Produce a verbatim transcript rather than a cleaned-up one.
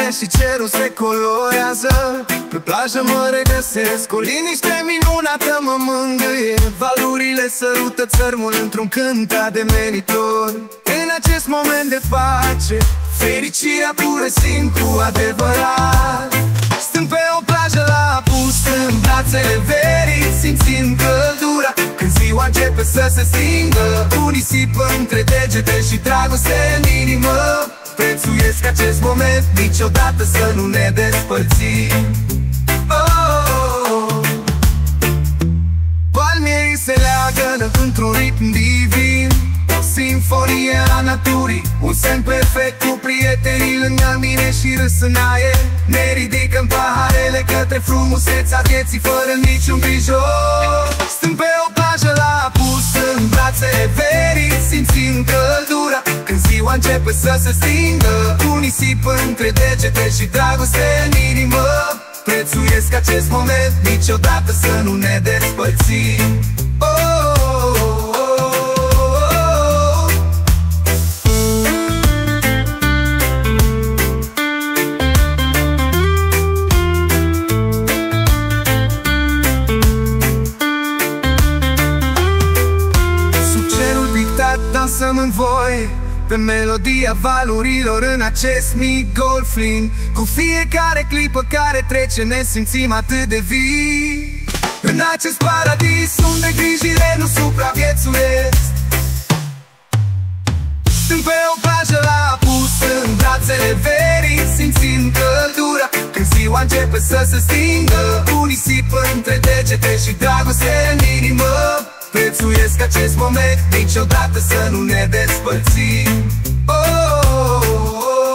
și cerul se colorează. Pe plajă mă regăsesc, o liniște minunată mă mângâie. Valurile sărută țărmul într-un cântat de meritor. În acest moment de pace, fericirea pură simt cu adevărat. Stând pe o plajă la apus, în brațele verii, simțind căldura. Când ziua începe să se stingă, un nisip între degete și dragoste în inimă. Prețuiesc acest moment, niciodată să nu ne despărțim. Oh! Palmierii se leagănă într-un ritm divin, o sinfonie a naturii, un semn perfect cu prietenii lângă mine și râs în aer. Ne ridicăm paharele către frumusețea vieții fără niciun grijor. Stând pe o plajă la apus, în brațele verii, simțind căldura. Când ziua începe să se stingă, un nisip între degete și dragoste în inimă. Prețuiesc acest moment, niciodată să nu ne despărțim. Oh! Dansăm în voi pe melodia valurilor în acest mic golflin. Cu fiecare clipă care trece ne simțim atât de vii. În acest paradis unde grijile nu supraviețuiesc. Stând pe o plajă la apus, în brațele verii, simțind căldura. Când ziua începe să se stingă, un nisip între degete și dragoste în inimă. Prețuiesc acest moment, niciodată să nu ne despărțim. Oh, oh, oh.